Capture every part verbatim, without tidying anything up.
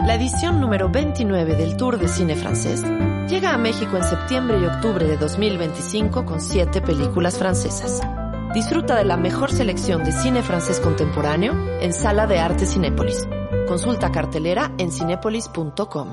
La edición número veintinueve del Tour de Cine Francés llega a México en septiembre y octubre de dos mil veinticinco con siete películas francesas. Disfruta de la mejor selección de cine francés contemporáneo en Sala de Arte Cinépolis. Consulta cartelera en cinépolis punto com.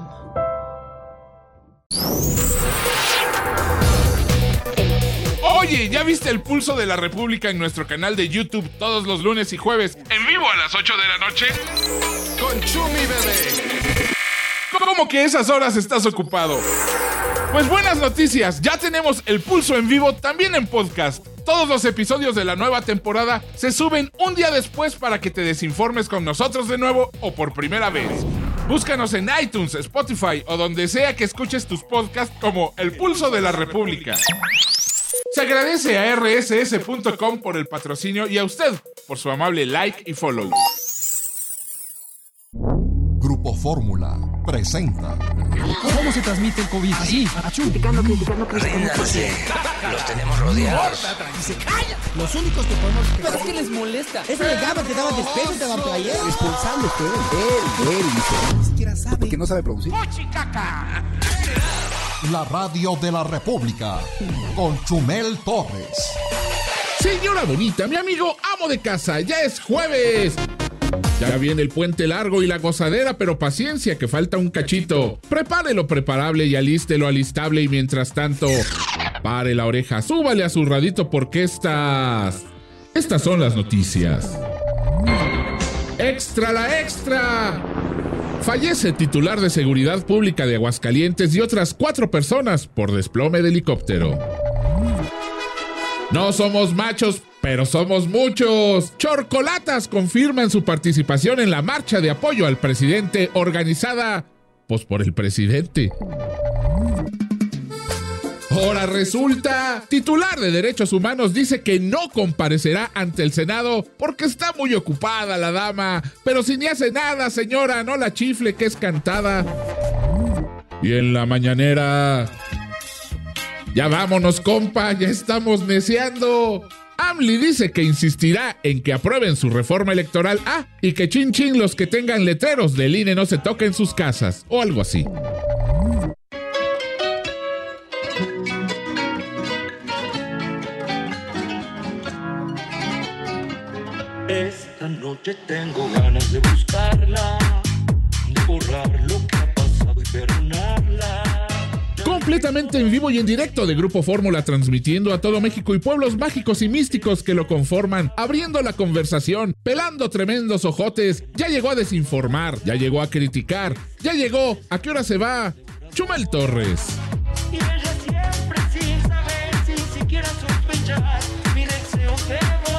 Oye, ¿ya viste el Pulso de la República en nuestro canal de YouTube todos los lunes y jueves en vivo a las ocho de la noche? Con Chumi Bebé. ¿Cómo que esas horas estás ocupado? Pues buenas noticias, ya tenemos el Pulso en vivo también en podcast. Todos los episodios de la nueva temporada se suben un día después para que te desinformes con nosotros de nuevo o por primera vez. Búscanos en iTunes, Spotify o donde sea que escuches tus podcasts como El Pulso de la República. Se agradece a erre ese ese punto com por el patrocinio y a usted por su amable like y follow. Grupo Fórmula presenta. ¿Cómo se transmite el COVID? Así, achú. Criticando, criticando, criticando. Los tenemos rodeados. Y se calla. Los únicos que podemos... Pero es que les molesta. Ese le daba, te daba despejo y te daba playera. Responsable usted. Él, él, dice. Ni siquiera sabe. Porque no sabe producir. La radio de la República con Chumel Torres. Señora bonita, mi amigo amo de casa, ya es jueves. Ya viene el puente largo y la gozadera, pero paciencia que falta un cachito. Prepare lo preparable y aliste lo alistable y mientras tanto, pare la oreja, súbale a su radito porque estas... Estas son las noticias. ¡Extra la extra! Fallece titular de Seguridad Pública de Aguascalientes y otras cuatro personas por desplome de helicóptero. No somos machos, pero somos muchos. Chorcolatas confirman su participación en la marcha de apoyo al presidente organizada, pues por el presidente. Ahora resulta, titular de Derechos Humanos dice que no comparecerá ante el Senado porque está muy ocupada la dama. Pero si ni hace nada, señora, no la chifle que es cantada. Y en la mañanera... Ya vámonos, compa, ya estamos neceando. AMLI dice que insistirá en que aprueben su reforma electoral. Ah, y que chin chin los que tengan letreros del I N E no se toquen sus casas, o algo así. Esta noche tengo ganas de buscarla, de borrar lo que ha pasado y perdonarla. Completamente en vivo y en directo de Grupo Fórmula, transmitiendo a todo México y pueblos mágicos y místicos que lo conforman, abriendo la conversación, pelando tremendos ojotes. Ya llegó a desinformar, ya llegó a criticar, ya llegó. ¿A qué hora se va? Chumel Torres. Y ella siempre sin saber, sin siquiera sospechar, mi deseo de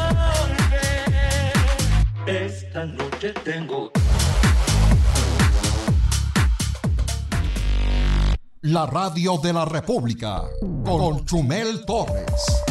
volver. Esta noche tengo... La radio de la República con Chumel Torres.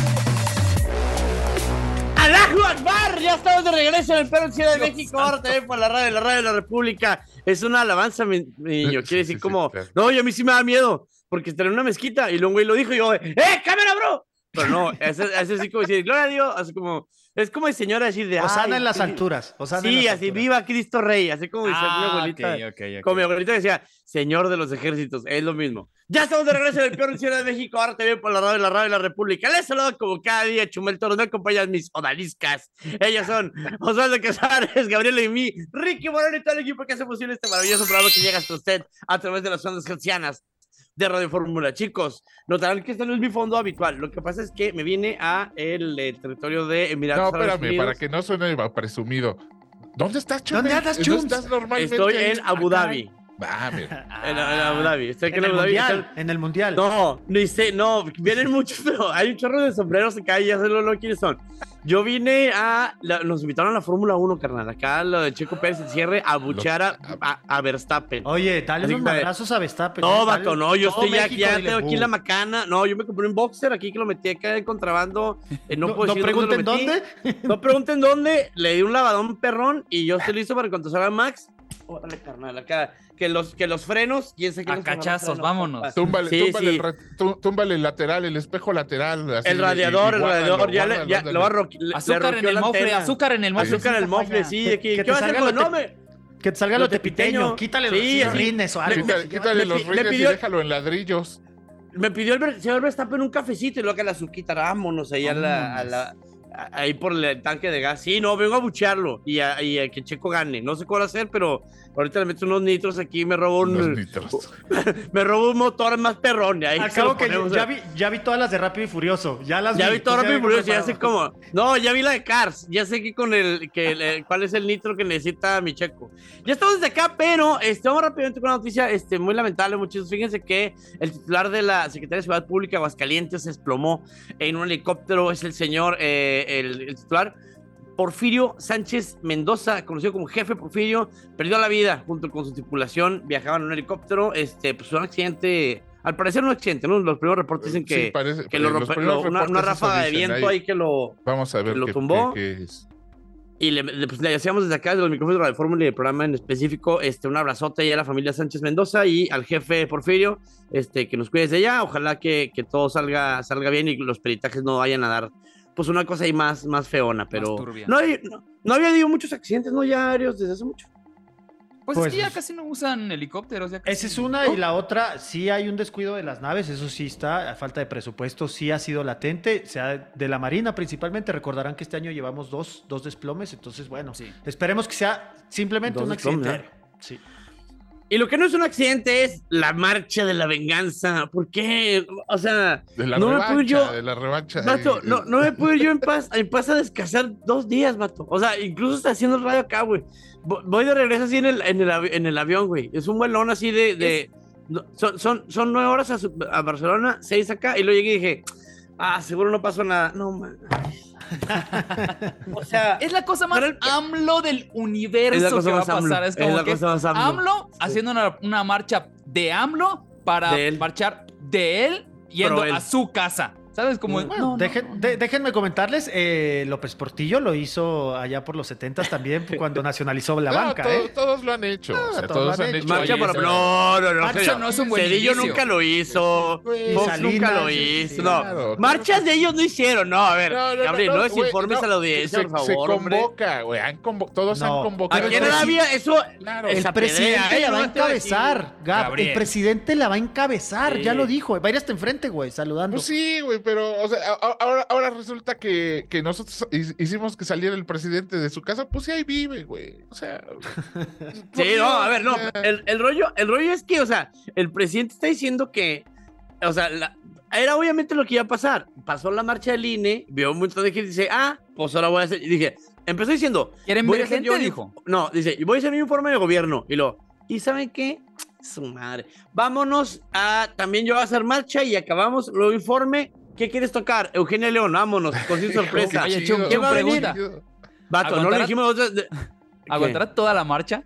¡Allahu Akbar! Ya estamos de regreso en el Perro Ciudad de México. Ahora también por la radio, la radio de la República. Es una alabanza, mi niño. Quiere decir como... No, yo a mí sí me da miedo. Porque está en una mezquita y luego un güey lo dijo y yo... ¡Eh, cámara, bro! Pero no, es así como decir... ¡Gloria a Dios! Así como... Es como de señora decir de... Osana en las alturas. Osana sí, en las así, alturas. viva Cristo Rey. Así como dice ah, mi abuelita. Okay, okay, okay. Como mi abuelita decía, Señor de los ejércitos. Es lo mismo. Ya estamos de regreso en el Peor Ciudad de México. Ahora también por la radio, la radio de la República. Les saludo como cada día, Chumel Torres. Me acompañan mis odaliscas. Ellas son Osvaldo Casares, Gabriela y mí, Ricky Moreno y todo el equipo que hace posible este maravilloso programa que llega hasta usted a través de las ondas gercianas de Radio Fórmula. Chicos, notarán que este no es mi fondo habitual. Lo que pasa es que me viene a el eh, territorio de Emiratos No, Árabes espérame, Unidos. para que no suene presumido. ¿Dónde estás, Chumel? ¿Dónde andas, ¿Dónde Chums? estás normalmente? Estoy en Abu Dhabi. Ah, mira. En, en Abu Dhabi. Estoy aquí En en el Abu Dhabi. mundial, Están- en el mundial. No, ni sé, no, vienen muchos, pero hay un chorro de sombreros acá y ya sé lo, lo quiénes son. Yo vine a, la, nos invitaron a la Fórmula uno, carnal, acá lo de Checo Pérez, el cierre, a buchear a, a, a Verstappen. Oye, dale Así unos que- madrazos a Verstappen. No, dale- vato, no, yo todo estoy ya, México, ya dile, tengo aquí boom. la macana. No, yo me compré un boxer aquí que lo metí acá de contrabando. Eh, no, No, puedo no decir pregunten dónde. lo metí. dónde. No pregunten dónde. Le di un lavadón perrón y yo estoy listo para cuando salga Max. Órale, carnal, acá. Que los, que los frenos, quién sabe quién A los frenos, cachazos, frenos, vámonos. compa. Túmbale, Sí, túmbale, sí. El, ra- tú- túmbale el lateral, el espejo lateral. así, El radiador, y- y el guárdalo, radiador, ya, le, guárdalo, ya ándale. lo va a ro- le- le Azúcar en roqueó el la mofle, antena. azúcar en el mofle. Azúcar en el mofle, sí. De que, Que ¿qué te va a hacer salga con la no te- me? Que te salga lo tepiteño. Quítale Sí, los así. rines o algo. Quítale, quítale le los pi- le rines pidió- y déjalo en ladrillos. Me pidió el ver- señor Verstappen un cafecito y luego que la azuquita, vámonos ahí a la, a la- a- ahí por el tanque de gas. Sí, no, vengo a buchearlo y a, y a que Checo gane. No sé cómo lo hacer, pero ahorita le meto unos nitros aquí y me robo Los un, nitros. me robo un motor más perrón. Y ahí se Acabo lo que ponemos ya a- vi, ya vi todas las de Rápido y Furioso. Ya las Ya vi. vi todo Pues Rápido y vengo Furioso, ya sé preparado. cómo. No, ya vi la de Cars. Ya sé que con el, que el- el- cuál es el nitro que necesita mi Checo. Ya estamos desde acá, pero este, vamos rápidamente con una noticia este, muy lamentable, muchachos. Fíjense que el titular de la Secretaría de Seguridad Pública de Aguascalientes se desplomó en un helicóptero. Es el señor, eh, el, el titular Porfirio Sánchez Mendoza, conocido como Jefe Porfirio, perdió la vida junto con su tripulación. Viajaban en un helicóptero. Este, pues fue un accidente. Al parecer un accidente, ¿no? Los primeros reportes dicen que, Sí, parece- que lo los rompe- primeros lo- una, una reportes eso ráfaga de dicen, viento ahí que lo, Vamos a ver lo qué, tumbó. qué- qué es. y le, le- pues, le hacíamos desde acá, desde los micrófonos de Radio Fórmula y el programa en específico, este, un abrazote ahí a la familia Sánchez Mendoza y al jefe Porfirio, este, que nos cuide desde allá. Ojalá que, que todo salga, salga bien y los peritajes no vayan a dar, pues, una cosa ahí más, más feona, pero turbia. no, hay- no, no había habido muchos accidentes, no ya aéreos desde hace mucho. Pues, Pues- es que ya casi no usan helicópteros. Ya casi- Esa es una y la otra, sí hay un descuido de las naves, eso sí está, a falta de presupuesto, sí ha sido latente, sea de la Marina principalmente, recordarán que este año llevamos dos, dos desplomes, entonces bueno, Sí. esperemos que sea simplemente Dos un desplomes, accidente. Sí. Y lo que no es un accidente es la marcha de la venganza. ¿Por qué? O sea, De la no me puedo ir revancha, yo. de la revancha. Vato, ahí, no, no me puedo ir yo en paz, en paz a descansar dos días, vato. O sea, incluso está haciendo el radio acá, güey. Vo- Voy de regreso así en el, en el, avi- en el avión, güey. Es un vuelón así de... de- no, son, son, son nueve horas a, su- a Barcelona, seis acá, y luego llegué y dije, ah, seguro no pasó nada. No, man. O sea, Es la cosa más Pero el- AMLO del universo Es la cosa que va a más AMLO. pasar. Es Es como la que cosa más AMLO. AMLO Sí. haciendo una, una marcha de AMLO para De él. marchar de él yendo Pro él. a su casa. ¿Sabes? Como, Bueno, no, no, dejen- no. de- déjenme comentarles, eh, López Portillo lo hizo allá por los setentas también, cuando nacionalizó la No, banca, todo- ¿eh? Todos lo han hecho. o sea, todos todos lo han han hecho. hecho. marcha ahí por... esa- No, no, no. Marcha Cedillo- no es un buen Cedillo inicio. nunca lo hizo. Güey, Fox Salinas, nunca lo sí, hizo. sí, no. claro, Marchas claro. de ellos no hicieron. No, a ver, No, no, Gabriel, no, no, no, es güey, informes no, a la audiencia, se, por se favor, hombre. convoca, güey. han convo- Todos No. han convocado. ¿A quién Pero no sí. había eso? Claro. El Esa presidente pelea, la ¿eh? va a No te voy a decir. encabezar, Gab. Gabriel. El presidente la va a encabezar, Sí. ya lo dijo. Va a ir hasta enfrente, güey, saludando. Pues sí, güey, pero o sea, a- a- ahora, ahora resulta que, que nosotros hi- hicimos que saliera el presidente de su casa, pues sí, ahí vive, güey. O sea. por Sí, Dios, no, a ver, no. o sea, El, el rollo, el rollo es que, o sea, el presidente está diciendo que, o sea, la- era obviamente lo que iba a pasar. Pasó la marcha del I N E, vio un montón de gente y dice, ah, pues ahora voy a hacer. Y dije, empezó diciendo, ¿Quieren voy a ver hacer gente? yo un- Dijo. No, dice, voy a hacer un informe de gobierno. Y lo, ¿y saben qué? Su madre. Vámonos a, también yo voy a hacer marcha y acabamos, luego informe. ¿Qué quieres tocar? Eugenia León, vámonos, con su sorpresa. Oye, chido, Chum, ¿Qué va a venir? chido. Vato, no le ¿Aguantará- dijimos nosotros de- ¿Aguantará toda la marcha?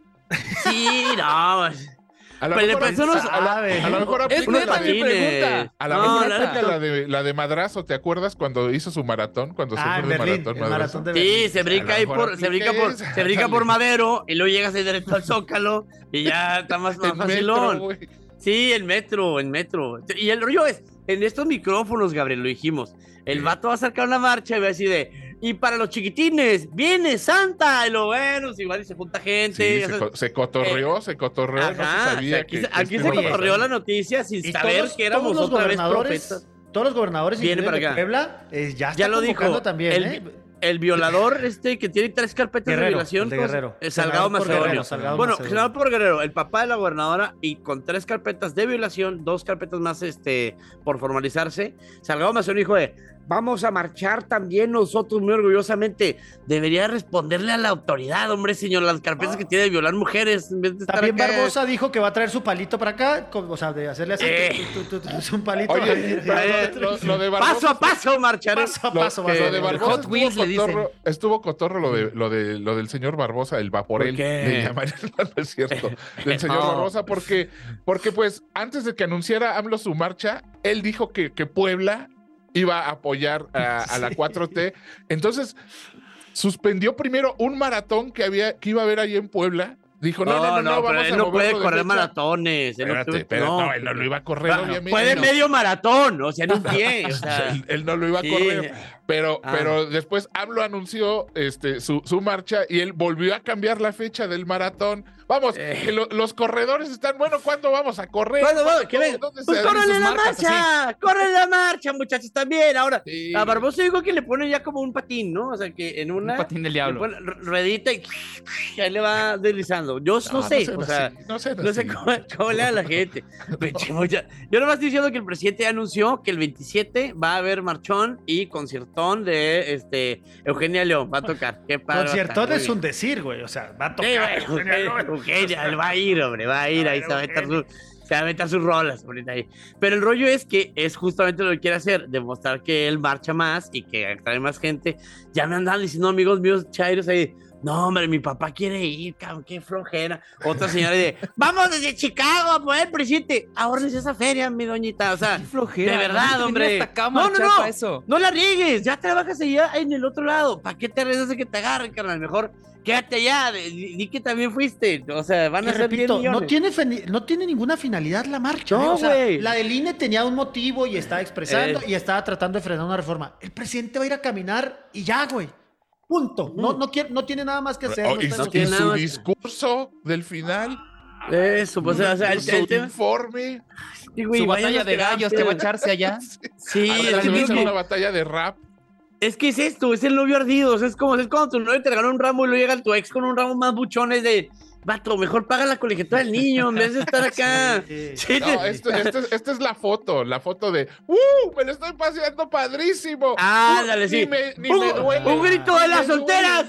Sí, no. pues, A lo Pero le mejor pensó unos- a la- a lo mejor Es aplica unos neta la mi de- patines. pregunta. a la No, mejor la aplica neta. la de la de Madrazo, ¿te acuerdas cuando hizo su maratón? Cuando se Ah, fue en de Berlín, maratón el Madrazo? maratón de Sí, Berlín. se brinca A lo ahí mejor por, se brinca aplica por, esa, se brinca dale. por Madero y luego llegas ahí directo al Zócalo y ya está más, más En metro, facilón. güey. Sí, en metro, en metro. Y el rollo es, en estos micrófonos, Gabriel, lo dijimos, el vato va a sacar una marcha y va a decir de, y para los chiquitines, viene Santa, y lo bueno, si igual y se junta gente. Sí, ya se, sabes. co- se cotorreó, se cotorreó, no se Ajá, sabía aquí, que, se- que aquí este se güey- cotorreó la noticia sin Y saber todos- que éramos todos los otra vez gobernadores, profetas. todos los gobernadores Viene incluido para el de acá. Puebla, eh, ya está Ya lo convocando dijo, también, el, ¿eh? el violador este que tiene tres carpetas Guerrero, de violación. el de ¿cómo se- Guerrero. eh, Salgado Senador por Macedonio. Guerrero, Salgado bueno, Macedonio. senador por Guerrero, el papá de la gobernadora y con tres carpetas de violación, dos carpetas más este por formalizarse. Salgado Macedonio dijo de, vamos a marchar también nosotros muy orgullosamente. Debería responderle a la autoridad, hombre, señor, las carpetas que tiene de violar mujeres en vez de estar También acá. Barbosa dijo que va a traer su palito para acá, con- o sea, de hacerle así, Eh. tu, tu, tu, tu, tu, un palito. Oye, Eh, lo, lo- lo de Barbosa. Paso a paso marcharé. paso a Lo, paso. lo vas a de ver. Barbosa Hot estuvo Wheels le dicen. cotorro, estuvo cotorro lo de, lo de lo del señor Barbosa, el Vaporel, ¿Por qué? le llamarían, no, no es cierto, del señor No. Barbosa, porque, porque pues antes de que anunciara AMLO su marcha, él dijo que, que Puebla iba a apoyar a, a la cuatro T. Entonces, suspendió primero un maratón que había, que iba a haber ahí en Puebla. Dijo, no, no, no, no, no, vamos pero a él no puede moverlo de correr fecha. maratones. Él no, Espérate, puede- pero no. no, él no lo iba a correr, Ah, obviamente. puede no. medio maratón, o sea, en un pie. O sea, él, él no lo iba a sí. correr, pero, Ah. pero después AMLO anunció este, su, su marcha y él volvió a cambiar la fecha del maratón. Vamos, Eh. que lo- los corredores están, bueno, ¿cuándo vamos a correr? ¿Cuándo vamos? ¿Cuándo- ¿Qué ven? dónde Pues se- córrele sus la marcas, marcha, córrele la marcha, muchachos, también. Ahora, Sí. a Barbosa digo que le ponen ya como un patín, ¿no? O sea, que en una... Un patín del le diablo. pone ru- ruedita y, y ahí le va deslizando. Yo no, No, sé, sean o sea... así, no sean No sé así. cómo, cómo le da a la gente. Pinche mucha- Yo nomás estoy diciendo que el presidente anunció que el veintisiete va a haber marchón y conciertón de este Eugenia León. Va a tocar. Qué padre. va a estar, Conciertón muy es bien. un decir, güey. O sea, va a Sí, tocar. güey, Eugenia, Eugenia, él va a ir, hombre, va a ir, ahí se va a meter su- se va a meter sus rolas, ahorita ahí. Pero el rollo es que es justamente lo que quiere hacer, demostrar que él marcha más y que trae más gente. Ya me andan diciendo amigos míos chairos ahí, no, hombre, mi papá quiere ir, cabrón, qué flojera. Otra señora dice, vamos desde Chicago a poner presidente. Ahorres esa feria, mi doñita, o sea, Qué flojera. de verdad, no te hombre. venía hasta acá a No, no, marchar no. para eso. no la riegues, ya trabajas allá en el otro lado. ¿Para qué te arriesgas a que te agarren, carnal? Mejor quédate allá, di, di que también fuiste. O sea, van Y a ser diez repito, millones. no tiene, feni- no tiene ninguna finalidad la marcha. No, ¿eh? O sea, güey. la del I N E tenía un motivo y estaba expresando Eh. y estaba tratando de frenar una reforma. El presidente va a ir a caminar y ya, güey. Punto. No, no, quiere, no tiene nada más que hacer. Oh, no y, está su- no y tiene emocionado. su nada más. discurso del final, Eso, pues, o sea, el, su el tema. informe, Sí, güey, Su vayan batalla los de gallos que va a terapeutas. echarse allá. Sí, ahora es, se que, va a es, echar que, una batalla de rap. es que es esto, es el novio ardido. O sea, es como es cuando tu novio te regaló un ramo y luego llega tu ex con un ramo más buchones de. Vato, mejor paga la colegiatura del niño en vez de estar acá. Sí, Sí, No, te- esto, esto es- esta es la foto, la foto de ¡Uh! ¡Me lo estoy paseando padrísimo! Ándale, Uh, sí. Ni me, ni un, me duele. un grito ni de las me duele". solteras.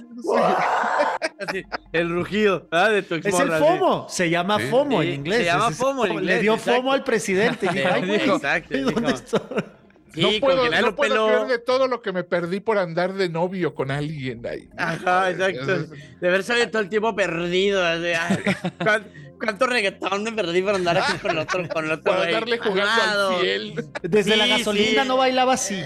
Sí. Así, el rugido ah, de tu Es el exmorra, sí. FOMO. Se llama Sí. FOMO Sí, en inglés. se llama Es- FOMO en Le inglés, dio exacto. FOMO al presidente. Y dijo, Sí, ay, güey, exacto, ¿dónde dijo. estoy? Sí, no como puedo, que nadie no lo puedo peló. creer de todo lo que me perdí por andar de novio con alguien ahí. Ajá, exacto. De haber sabido todo el tiempo perdido. Así, ay, ¿cuán- ¿Cuánto reggaetón me perdí por andar aquí con el otro, con el otro Por güey? andarle jugando Amado. al fiel. Desde la Sí, gasolina sí. no bailaba así.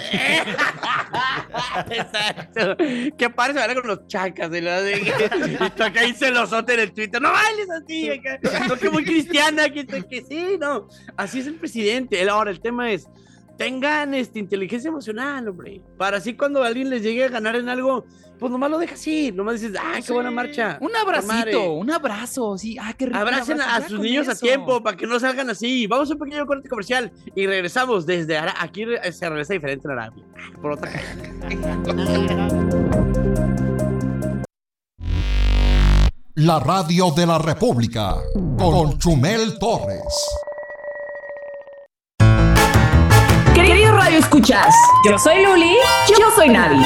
Exacto. Que padre se baila con los chacas. Y, lo hace- y tú acá ahí celosote en el Twitter. No bailes así. Acá. No, que muy cristiana. Que, que sí, no. Así es el presidente. El- Ahora, el tema es: tengan este, inteligencia emocional, hombre. Para así cuando alguien les llegue a ganar en algo, pues nomás lo dejas así. Nomás dices, ¡ah, qué Sí. buena marcha! Un Con madre. abracito, un abrazo, sí. Ah, qué rico. un Abracen abrazo, a ya sus con niños a eso. tiempo para que no salgan así. Vamos a un pequeño corte comercial y regresamos desde Ara- aquí re- se regresa diferente en Arabia. Por otra calle. La radio de la República con Chumel Torres. Queridos Radio Escuchas, yo soy Luli, yo soy Navi.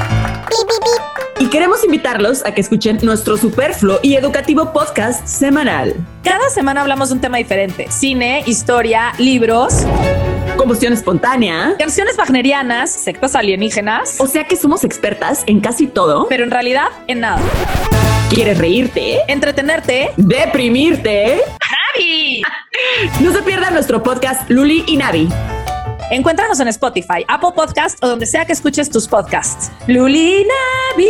Y queremos invitarlos a que escuchen nuestro superfluo y educativo podcast semanal. Cada semana hablamos de un tema diferente. Cine, historia, libros, Combustión espontánea. canciones wagnerianas, sectas alienígenas, O sea que somos expertas en casi todo. pero en realidad en nada. ¿Quieres reírte? Entretenerte. ¿Deprimirte? ¡Navi! No se pierdan nuestro podcast Luli y Navi. Encuéntranos en Spotify, Apple Podcast o donde sea que escuches tus podcasts. Luli y Navi.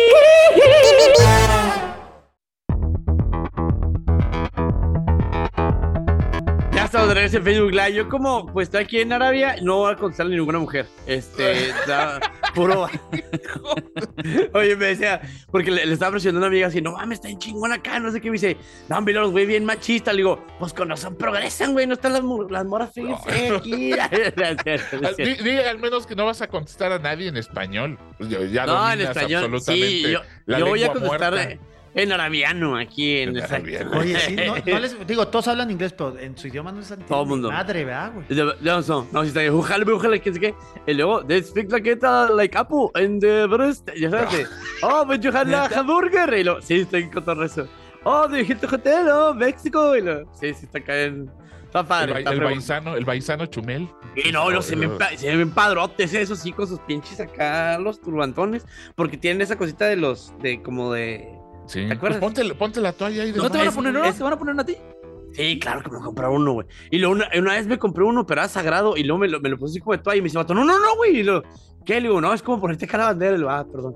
Ya estamos de regreso en Facebook Live. Yo como pues estoy aquí en Arabia, no voy a contestarle a ninguna mujer. Este, está puro. Oye, me decía, porque le, le estaba presionando a una amiga así, no mames, está en chingón acá, no sé qué. Me dice, no, mira los güey bien machistas. Le digo, pues con razón progresan, güey, no están las, mu- las moras, fíjense aquí. Al- di- di al menos que no vas a contestar a nadie en español. Yo- Ya No, en dominas español. absolutamente Sí, yo, la yo voy a lengua contestar muerta. eh, en arabiano aquí en, En exacto. arabiano. Oye, sí, no, no les digo, todos hablan inglés, pero en su idioma no se entiende. Todo mundo. Madre, ¿verdad, güey? De- de- No, no, si está bien, ojalá, ojalá, que sé qué. Y luego, they speak like it, uh, like apple and the breast. Ya sabes, de, oh, but you had la hamburger. Y lo, sí, estoy con todo eso. Oh, de Hilton Hotel, oh, México. Y lo, sí, sí, está acá en. Está El, padre. ba- está el fregón. baizano, el baizano Chumel. Y no, no, se me, empa- se me ven padrotes, eso sí, con sus pinches acá, los turbantones. Porque tienen esa cosita de los, de como de. Sí. ¿Te acuerdas? Pues ponte, ponte la toalla ahí. de ¿No los te van a es- poner uno? es- ¿Te van a poner uno a ti? Sí, claro que me voy a comprar uno, güey. Y luego una, una vez me compré uno, pero era sagrado, y luego me lo, me lo puse así como de toalla, y me dice, vato, no, no, no, güey. Y lo, ¿qué? Le digo, no, es como ponerte acá la bandera. Y lo, ah, perdón.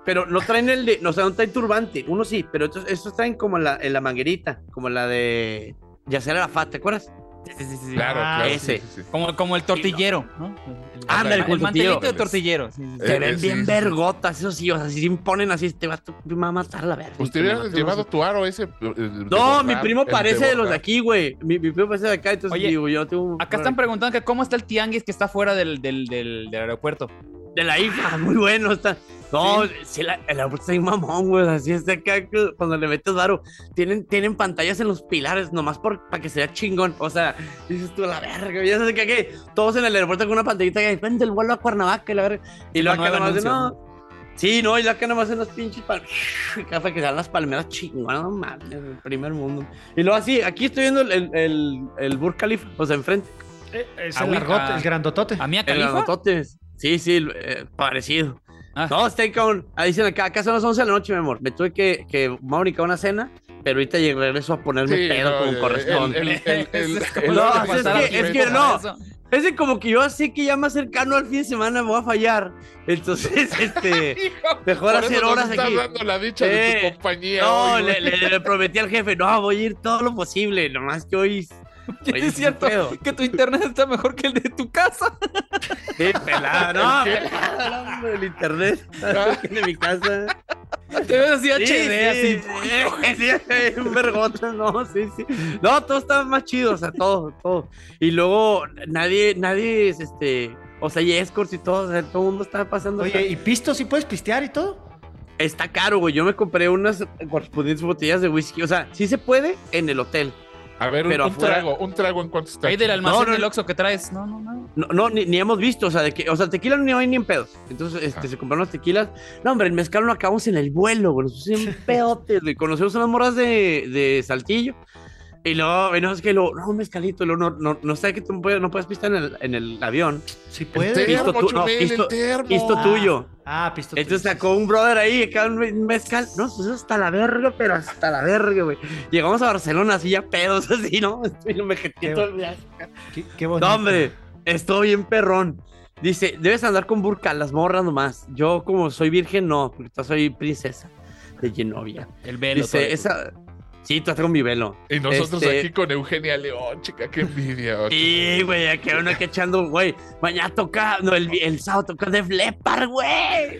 pero no traen el de, no, o sea, no traen turbante, uno sí, pero estos, estos traen como en la, en la manguerita, como la de Yasser Arafat, ¿te acuerdas? Sí, sí, sí. Claro, ah, claro. Ese. Sí, sí, sí. Como, como el tortillero, ¿no? Ah, el, el mantelito de tortillero. Sí, sí. Se Eh, ven sí, bien sí, vergotas, eso sí, o sea, si se imponen así, te va a matar la verga. Pues te hubieras llevado tu aro ese. No, mi primo parece de los de aquí, güey. Mi, mi primo parece de acá, entonces Oye, digo, yo tengo... Acá están preguntando que cómo está el tianguis que está fuera del, del, del, del aeropuerto. De la I F A, muy bueno está. No, sí, sí la, el aeropuerto está bien mamón, güey. Así es de acá, cuando le metes varo. Tienen, tienen pantallas en los pilares, nomás para que sea chingón. O sea, dices tú, la verga. Ya sabes que aquí, todos en el aeropuerto con una pantallita que vende el vuelo a Cuernavaca y la verga. Y luego acá nomás de, no. Sí, no, y acá nomás en los pinches pal... café que sean las palmeras chingonas, no mames, el primer mundo. Y luego así, aquí estoy viendo el, el, el, el Burj Khalifa, o sea, enfrente. Eh, es el largote, el grandotote. ¿A mí a El Khalifa? grandotote. Sí, sí, eh, parecido. Ah. No, stay con. Ahí dicen acá, acá son las once de la noche, mi amor. Me tuve que, que Mónica una cena, pero ahorita llegué regreso a ponerme Sí, pedo no, como el- corresponde. el- el- el- el- el- No, el- es que, es que no. Es de como que yo sé que ya más cercano al fin de semana me voy a fallar. Entonces, este. Mejor Por hacer eso nos horas estás aquí. dando la dicha de Eh, tu compañía. No, hoy, le, güey. le- le prometí al jefe, no, voy a ir todo lo posible. Nomás que hoy. ¿Qué hoy es cierto pedo. que tu internet está mejor que el de tu casa? Sí, pelada, no, ¿Qué? pelada, no, hombre, el internet de mi casa. Te ves así H D, Sí, así. sí, sí, un vergota, no, sí, sí. No, todo está más chido, o sea, todo, todo. Y luego nadie, nadie es este, o sea, y escorts y todo, o sea, todo el mundo está pasando. Oye, ¿y pisto sí puedes pistear y todo? Está caro, güey. Yo me compré unas correspondientes botellas de whisky. O sea, sí se puede en el hotel. A ver, un, pero un afuera- trago, un trago en cuánto está. Ahí del almacén No, no, del no. Oxxo que traes. No, no, no. No, no ni, ni hemos visto, o sea, de que, o sea, tequila no hay ni en pedos. Entonces, este, Ajá. se compraron las tequilas. No, hombre, el mezcal lo acabamos en el vuelo, güey. Nos pusimos en pedotes, güey. Conocemos unas morras de, de Saltillo. Y luego, bueno, es que lo, no, un mezcalito, luego, no, no, no sé que tú no puedes, no puedes pistar en el, en el avión. Sí El puedes. termo, Pisto tu- no, Chumel, pisto- el termo. Pisto Ah. tuyo. Ah, pisto. Entonces tuyo. sacó un brother ahí, acá un un mezcal. No, pues eso hasta la verga, pero hasta la verga, güey. Llegamos a Barcelona así ya pedos, así, ¿no? Y me Qué jeté todo el viaje. Qué, qué bonito. No, hombre, estoy bien perrón. Dice, debes andar con burka, las morras nomás. Yo, como soy virgen, no, porque yo soy princesa de Genovia. El velo. Dice, todavía. esa. Sí, tú con mi velo. Y nosotros Este, aquí con Eugenia León, chica, qué envidia. Sí, güey, aquí uno que echando, güey. Mañana toca, no, el, el sábado toca de Flepar, güey.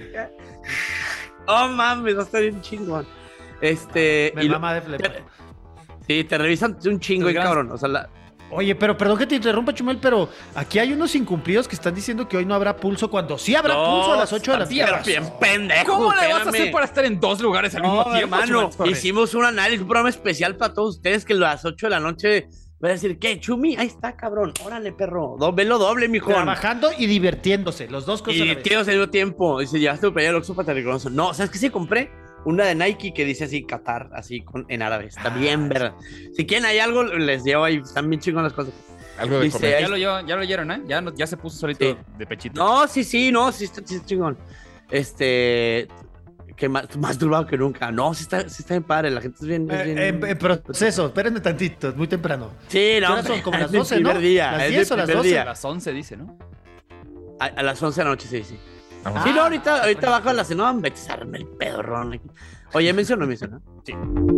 Oh, mames, va a estar bien chingón. Este. Me y lo- mama de flepa. te- Sí, te revisan un chingo, Tus y ganas. cabrón. O sea, la, Oye, pero perdón que te interrumpa, Chumel, pero aquí hay unos incumplidos que están diciendo que hoy no habrá pulso cuando sí habrá No, pulso a las ocho de la bien, tarde. bien pendejo. ¿Cómo le vas a espérame. hacer para estar en dos lugares al No, mismo tiempo, hermano, Chumel Torres? hicimos un análisis, un programa especial para todos ustedes que a las ocho de la noche voy a decir, ¿qué, Chumi? Ahí está, cabrón. Órale, perro. Do, velo doble, mijo. Trabajando y divirtiéndose, los dos cosas Y a la vez. divirtidos al mismo tiempo. Dice, ya te pedí el Oxxo para te reconocer. No, ¿sabes qué? Sí, compré una de Nike que dice así, Qatar, así con, en árabe. Está bien, verdad. Si quieren, hay algo, les llevo ahí. Están bien chingón las cosas. Algo de Dice, comer. Ya lo, llevo- ya lo oyeron, ¿eh? Ya, no- ya se puso solito Sí. de pechito. No, sí, sí, no, sí está, sí está chingón. Este... Que más, más turbado que nunca. No, sí está, sí está bien padre. La gente es bien... es Eh, bien- en, en proceso, espérenme tantito, es muy temprano. Sí, ¿Qué no. horas son? Como es las del doce, primer ¿no? día. ¿Las es diez del o las primer doce? día. A las once dice, ¿no? A, a las once de la noche, sí, sí. Vamos. Sí, no, ahorita, ahorita bajo a la cena. No, vete a arme el pedorrón. Oye, mencionó, mencionó. Sí.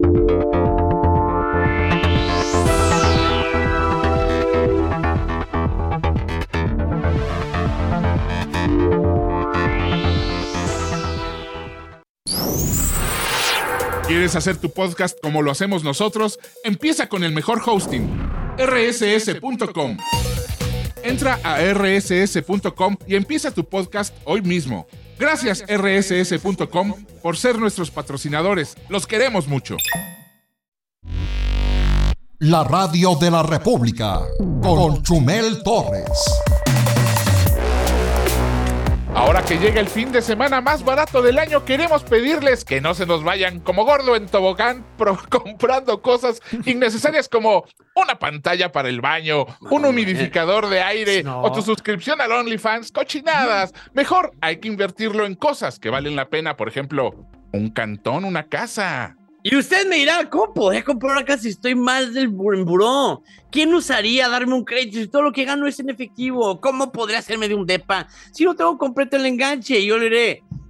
¿Quieres hacer tu podcast como lo hacemos nosotros? Empieza con el mejor hosting, erre ese ese punto com. Entra a erre ese ese punto com y empieza tu podcast hoy mismo. Gracias erre ese ese punto com por ser nuestros patrocinadores. Los queremos mucho. La radio de la República con Chumel Torres. Ahora que llega el fin de semana más barato del año, queremos pedirles que no se nos vayan como gordo en tobogán pro- comprando cosas innecesarias como una pantalla para el baño, un humidificador de aire No. o tu suscripción al OnlyFans, cochinadas. Mejor hay que invertirlo en cosas que valen la pena, por ejemplo, un cantón, una casa. Y usted me dirá, ¿cómo podés comprar una casa si estoy mal del bu- en buró? ¿Quién usaría darme un crédito si todo lo que gano es en efectivo? ¿Cómo podría hacerme de un depa si no tengo completo el enganche? Y yo le diré,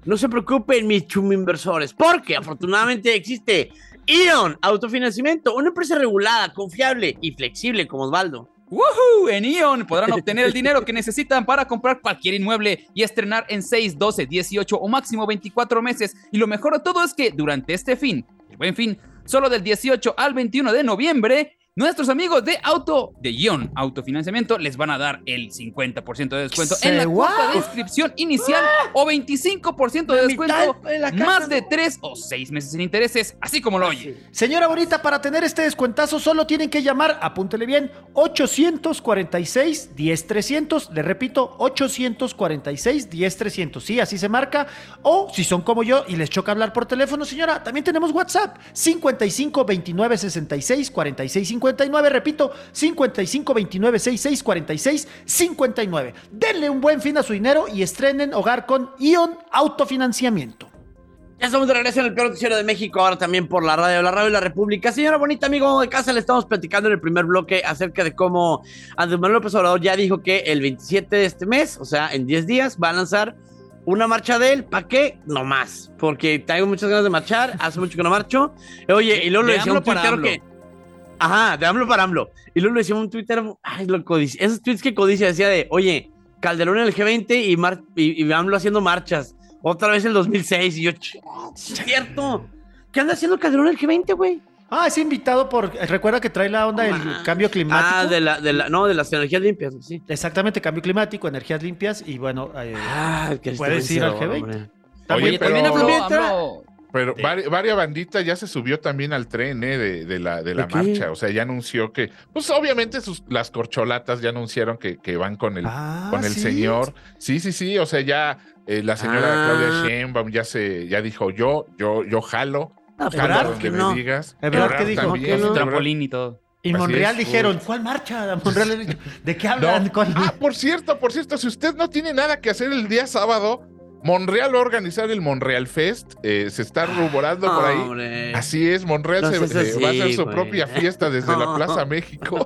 no se preocupen, mis chuminversores, porque afortunadamente existe Ion Autofinanciamiento, una empresa regulada, confiable y flexible como Osvaldo. ¡Woohoo! En Ion podrán obtener el dinero que necesitan para comprar cualquier inmueble y estrenar en seis, doce, dieciocho o máximo veinticuatro meses. Y lo mejor de todo es que durante este fin, el buen fin, solo del dieciocho al veintiuno de noviembre, nuestros amigos de Auto, de Ion Autofinanciamiento les van a dar el cincuenta por ciento de descuento en la cuota de inscripción inicial o veinticinco por ciento de descuento, más de tres o seis meses sin intereses, así como lo oye. Señora bonita, para tener este descuentazo solo tienen que llamar, apúntele bien, ochocientos cuarenta y seis, diez, trescientos, le repito, ochocientos cuarenta y seis, diez, trescientos, sí, así se marca, o si son como yo y les choca hablar por teléfono, señora, también tenemos WhatsApp, cincuenta y cinco, veintinueve, sesenta y seis, cuarenta y seis, cincuenta y nueve, repito, cincuenta y cinco, veintinueve, sesenta y seis, cuarenta y seis, cincuenta y nueve. Denle un buen fin a su dinero y estrenen hogar con Ion Autofinanciamiento. Ya estamos de regreso en el peor noticiero de México, ahora también por la radio, la radio de la República. Señora bonita, amigo de casa, le estamos platicando en el primer bloque acerca de cómo Andrés Manuel López Obrador ya dijo que el veintisiete de este mes, o sea, en diez días, va a lanzar una marcha de él. ¿Para qué? No más, porque tengo muchas ganas de marchar, hace mucho que no marcho. Oye, y luego le decía un tuitero que... Ajá, de AMLO para AMLO. Y luego le decía un tuitero, ay, lo codicia, esos tweets que codicia decía de, oye, Calderón en el G veinte y, Mar, y, y AMLO haciendo marchas. Otra vez el dos mil seis. Y yo, cierto. ¿Qué anda haciendo Calderón en el G veinte, güey? Ah, es invitado por... Recuerda que trae la onda del ah, cambio climático. Ah, de la, de la, no, de las energías limpias, sí. Exactamente, cambio climático, energías limpias. Y bueno, eh, ah, puedes ir al G veinte. También, Oye, pero... también habló, habló... Pero varias, varias banditas ya se subió también al tren eh, de, de la, de la ¿De marcha. O sea, ya anunció que, pues obviamente sus, las corcholatas ya anunciaron que, que van con el, ah, con el ¿sí? señor. Sí, sí, sí. O sea, ya eh, la señora ah. Claudia Sheinbaum ya se, ya dijo yo, yo, yo jalo. No, jalo donde me no. digas. ¿Ebrard qué dijo? También, no? Trampolín y todo. Y Monreal dijeron, ¿cuál marcha? Monreal, ¿de qué hablan? No. Ah, por cierto, por cierto, si usted no tiene nada que hacer el día sábado, Monreal va a organizar el Monreal Fest, eh, se está rumorando oh, por ahí. Hombre. Así es, Monreal no se, se, va a hacer su güey. propia fiesta desde no. la Plaza México.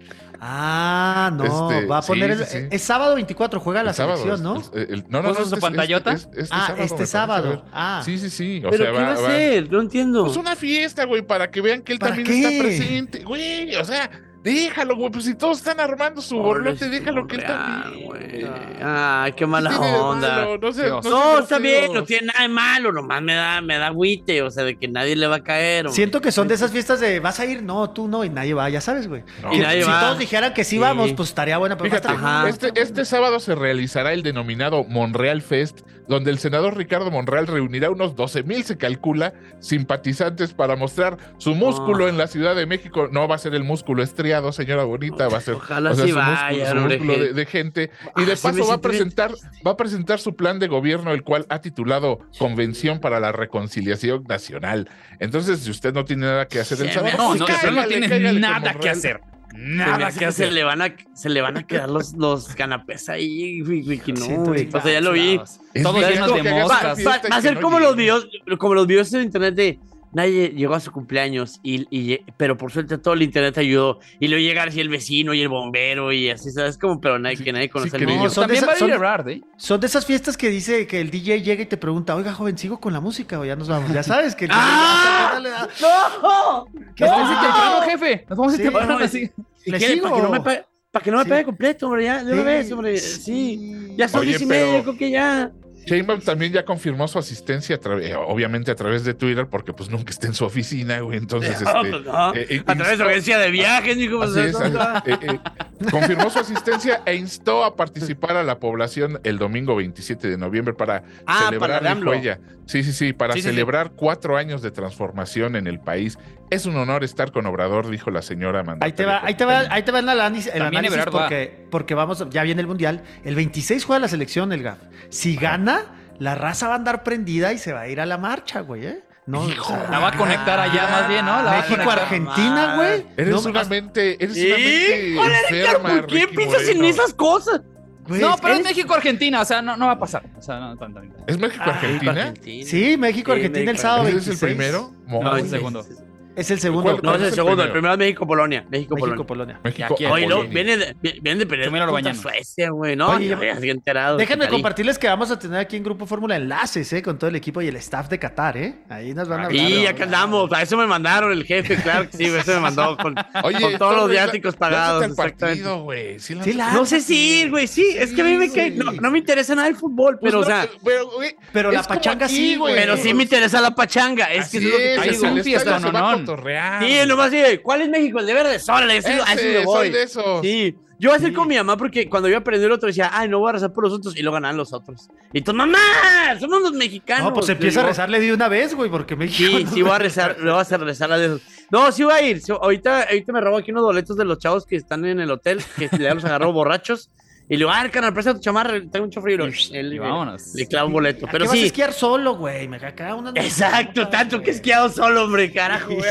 Ah, no, este, va a poner sí, el, sí, sí. Es sábado veinticuatro, juega el la sábado, selección, ¿no? El, el, no, no, no, ¿Puso su pantallota? Es, es, es, ah, sábado, este sábado. Ah. Sí, sí, sí. O ¿Pero sea, qué va, va a hacer? No entiendo. Pues una fiesta, güey, para que vean que él también qué? está presente. Güey, o sea... Déjalo, güey, pues si todos están armando su borlote, déjalo que él también. Güey. Ay, qué mala ¿Qué onda. No, sé, no, no está bien, no tiene nada de malo, nomás me da, me da agüite, o sea, de que nadie le va a caer. Hombre. Siento que son de esas fiestas de vas a ir, no, tú no, y nadie va, ya sabes, güey. No. Y nadie si va. todos dijeran que sí, sí vamos, pues estaría buena. Pero Fíjate, estar... este, este sábado se realizará el denominado Monreal Fest, donde el senador Ricardo Monreal reunirá unos doce mil, se calcula, simpatizantes para mostrar su músculo oh. en la Ciudad de México. No va a ser el músculo estriado, señora bonita. Va a ser Ojalá o sea, sí su vaya, músculo, su músculo de, de gente y ah, de paso va a presentar va a presentar su plan de gobierno, el cual ha titulado Convención para la Reconciliación Nacional. Entonces, si usted no tiene nada que hacer el sábado, no, pues no, cállale, no tiene cállale, nada que hacer. Nada que, que hacer. Se le van a, se le van a quedar los, los canapés ahí, Wiki, no, güey. O sea, ya lo vi. Todos llenos de moscas. Va, va, va a ser como los videos, como los videos en internet de nadie llegó a su cumpleaños, y, y, pero por suerte todo el internet ayudó. Y luego llega así el vecino y el bombero y así, ¿sabes? Como, pero nadie, sí, que nadie conoce sí, el niño. Son de, esa, son, Ebrard, ¿eh? son de esas fiestas que dice que el D J llega y te pregunta, oiga, joven, ¿sigo con la música o ya nos vamos? Ya sabes que el ¡Ah! D J ¡No! ¿Qué estás temprano, jefe? Nos vamos a ir temprano así. ¿Le sigo? Para que no me pague, para que no me sí. pague completo, hombre, ya, de una sí. vez, hombre. Sí, ya son diez y media, creo que ya... Sheinbaum también ya confirmó su asistencia, a través, obviamente a través de Twitter, porque pues nunca está en su oficina, güey. Entonces, no, este, pues no. eh, a través de agencia de viajes, dijo. Así es, eh, eh, confirmó su asistencia e instó a participar a la población el domingo veintisiete de noviembre para ah, celebrar para la huella. Sí, sí, sí, para sí, celebrar sí. cuatro años de transformación en el país. Es un honor estar con Obrador, dijo la señora Amanda. Ahí te va, ahí te va, ahí te va el análisis, el análisis porque, porque vamos, ya viene el Mundial. El veintiséis juega la selección, el G A F. Si gana, la raza va a andar prendida y se va a ir a la marcha, güey, ¿eh? No, Hijo, o sea, la va a conectar allá más bien, ¿no? La México-Argentina, güey. Eres no, una mente, eres ¿Sí? una mente enferma, ¿Por qué Ricky piensas Moreno? en esas cosas? Pues, no, pero es México-Argentina, o sea, no, no va a pasar. O sea, no, no, no, no. ¿Es México-Argentina? Sí, México-Argentina el sábado veintiséis. ¿Es el primero? No, es el segundo. Es el segundo. No, es el segundo. El primero es México-Polonia. México-Polonia. México-Polonia. México, Oye, Polonia. no, viene de, viene de perder Chumelo contra Bañano. Suecia, güey, ¿no? Oye, Ya me había enterado. Déjenme Catarí. compartirles que vamos a tener aquí en Grupo Fórmula enlaces, ¿eh? Con todo el equipo y el staff de Qatar, ¿eh? Ahí nos van a hablar. Sí, acá andamos. A eso me mandaron el jefe, claro que sí. Eso me mandó con, Oye, con todos los Torres, viáticos pagados. lánzate al Exactamente. partido, güey. Sí, Sí, lánzate. No sé si ir, güey. Sí, es que a mí me cae. No, no me interesa nada el fútbol, Pues pero, no, o sea. pero, güey, Pero la es como pachanga aquí, sí, güey. Pero sí me interesa la pachanga. Es que Así eso es lo que es, Ahí el es un estadio fiestón, se va a ¿no? cotorrear. Sí, nomás sí. ¿Cuál es México? El de verde. Órale, así, así Ese, me voy. soy de esos. Sí. Yo voy a hacer con mi mamá porque cuando yo aprendí el otro decía, ay, no voy a rezar por los otros y lo ganan los otros. Y tú, mamá, somos los mexicanos. No, pues empieza a Digo, rezarle de una vez, güey, porque México. Sí, sí voy a rezar, le voy a hacer rezar a Dios. No, sí voy a ir. Sí, ahorita, ahorita me robó aquí unos boletos de los chavos que están en el hotel, que ya los agarró borrachos. Y le digo, ah, canal, presta tu chamarra, tengo mucho frío. Él, Y vámonos. Le clava un boleto. ¿A Pero qué vas a sí. esquiar solo, güey? Me caca una. Exacto, tanto que he esquiado solo, hombre, carajo, güey.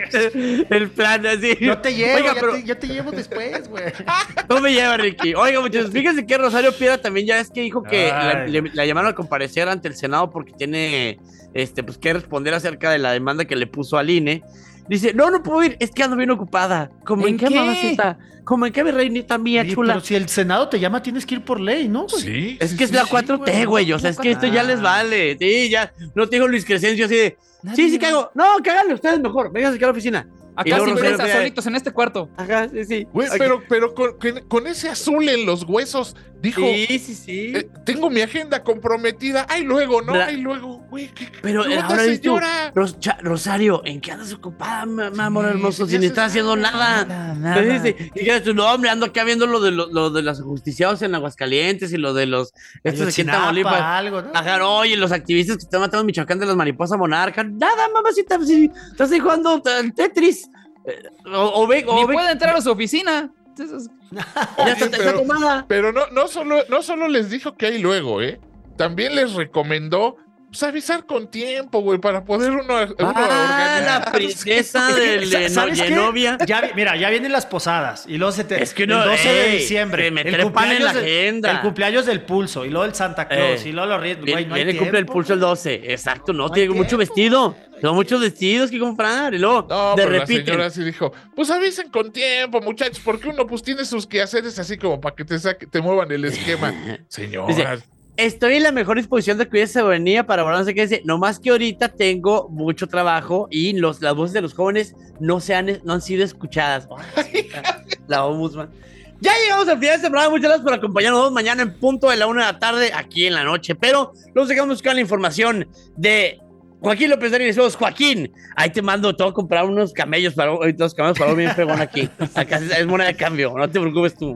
El plan así. Yo te llevo, Oiga, ya pero te, yo te llevo después, güey. no me lleva, Ricky. Oiga, muchachos, fíjense que Rosario Piedra también ya es que dijo que la, Ay. le- la llamaron a comparecer ante el Senado porque tiene este, pues, que responder acerca de la demanda que le puso al I N E. Dice, no, no puedo ir, es que ando bien ocupada. ¿Cómo en, ¿En qué, qué? mamacita? ¿Cómo en qué, mi reinita mía, Oye, chula? pero si el Senado te llama, tienes que ir por ley, ¿no, güey? Sí. Es sí, que es sí, la sí, cuatro T, güey. O sea, es que esto ya les vale. Sí, ya. No te dijo Luis Crescencio así de. Sí, sí, cago. No, cáganle ustedes mejor. Vénganse aquí a la oficina. Y Acá luego sin Rosario presa, Piedra- solitos en este cuarto. Ajá, sí, sí. Güey, Ok. pero, pero con, con- con ese azul en los huesos, dijo, Sí, sí, sí. eh, tengo mi agenda comprometida. Ay, luego, ¿no? Bla- Ay, luego, güey. ¿qué, Pero qué eh, onda, ahora dices tú, señora? Ros- cha- Rosario, ¿en qué andas ocupada, ma- ma- amor Sí, hermoso? sí, Si ni haces estás haciendo nada. nada. Entonces, dice, y que tú, no, hombre, ando acá viendo lo de, lo, lo de los ajusticiados en Aguascalientes y lo de los. Estos aquí en Ayotzinapa, Tamaulipas. algo, ¿no? Ajá, oye, los activistas que están matando en Michoacán de las mariposas monarcas. Nada, mamacita, pues, sí, estás ahí jugando al Tetris. Eh, O, o ve, o Ni ve- puede entrar a su oficina. Entonces, ya está, está pero- tomada. Pero no, no, solo, no solo les dijo que hay luego, ¿eh? También les recomendó pues, avisar con tiempo, güey, para poder uno, uno Ah, organizar. la princesa de Sa- ¿Sabes qué? Genovia. Ya, vi- mira, ya vienen las posadas y luego se te, Es que no, el doce de ey, diciembre, que me el trepan en la del- agenda. el cumpleaños del pulso y luego el Santa Claus Eh, y luego los Reyes, güey, Viene, no hay viene cumple el tiempo, pulso el güey. doce. Exacto, no, No hay tiene mucho tiempo. vestido. Tengo muchos vestidos que comprar. Y luego, No, de pero la repiten. señora sí dijo, pues avisen con tiempo, muchachos, porque uno pues tiene sus quehaceres así como para que te saque, te muevan el esquema. Señora. Dice, estoy en la mejor disposición de cuidar esa soberanía para ahora no sé qué dice. Nomás que ahorita tengo mucho trabajo y los, las voces de los jóvenes no, se han, no han sido escuchadas. Ay, la ombudsman. Ya llegamos al final de este programa. Muchas gracias por acompañarnos mañana en punto de la una de la tarde aquí en la noche. Pero los dejamos buscar la información de Joaquín López Dóriga y decimos, Joaquín, ahí te mando todo a comprar unos camellos para ahorita los camellos para bien fregón aquí. Acá es, es moneda de cambio, no te preocupes tú.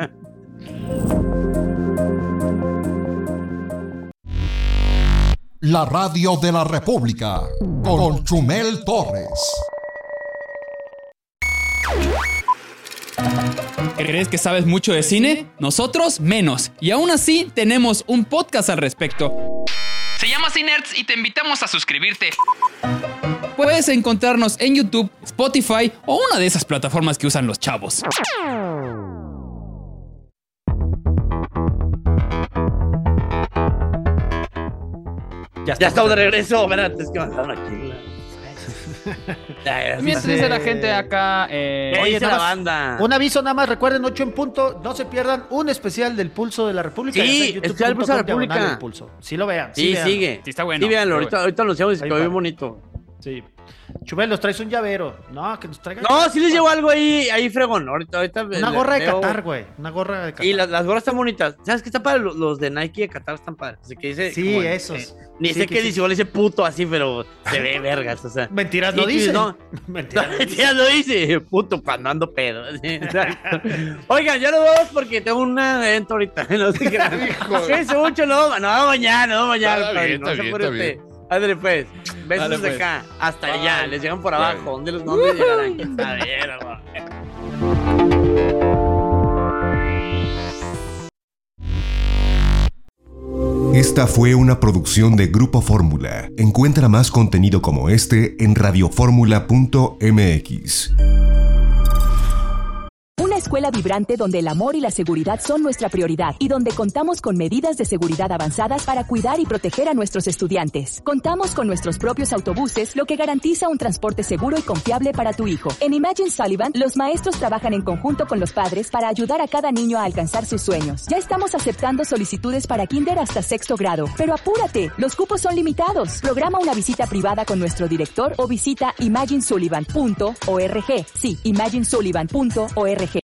La radio de la República con Chumel Torres. ¿crees que sabes mucho de cine? Nosotros menos. Y aún así tenemos un podcast al respecto. Se llama Cinerds y te invitamos a suscribirte. Puedes encontrarnos en YouTube, Spotify o una de esas plataformas que usan los chavos. Ya, ya estamos de regreso. Espérate, es que mandaron aquí la... Ya, ya, Mientras sí. dice la gente acá... Eh... ¿Qué Oye, dice nada la más, banda? un aviso nada más, recuerden, ocho en punto, no se pierdan un especial del Pulso de la República. Sí, ya sea especial del Pulso de la youtube punto com diagonal República. el Pulso. Sí lo vean. Sí, véanlo. sigue. Sí, está bueno. Sí, véanlo. Pero Ahorita, ahorita anunciamos y Ahí quedó bien va. bonito. Sí. Chumel, nos traes un llavero. No, que nos traigan. No, sí les llevo algo ahí, ahí fregón. Ahorita, ahorita Una le- gorra de veo- Qatar, güey. Una gorra de Qatar. Y las, las gorras están bonitas. ¿Sabes qué está padre? Los, los de Nike de Qatar están padres. Así que dice. Sí, como- esos. eh, ni Sí, sé que qué sí. dice, igual dice puto así, pero se ve vergas. O sea. Mentiras no Sí, dice. no. Mentiras no dice. Ya lo dice, puto, cuando ando pedo. Sí, exacto. Oigan, ya nos vamos porque tengo un evento ahorita. No sé qué. Hijo. Cuídense mucho, no, no, mañana, no, mañana. Está bien, padrino, no está se bien, apure está usted. bien. Ándale, pues. Besos Dale, de pues. acá hasta Bye. allá. Les llegan por Bye. abajo. ¿Dónde, los, dónde llegarán? ¿Quién sabe? No, Esta fue una producción de Grupo Fórmula. Encuentra más contenido como este en radioformula punto m x. Una escuela escuela vibrante donde el amor y la seguridad son nuestra prioridad y donde contamos con medidas de seguridad avanzadas para cuidar y proteger a nuestros estudiantes. Contamos con nuestros propios autobuses, lo que garantiza un transporte seguro y confiable para tu hijo. En Imagine Sullivan, los maestros trabajan en conjunto con los padres para ayudar a cada niño a alcanzar sus sueños. Ya estamos aceptando solicitudes para kinder hasta sexto grado, pero apúrate, los cupos son limitados. Programa una visita privada con nuestro director o visita imagine sullivan punto org. Sí, imagine sullivan punto org.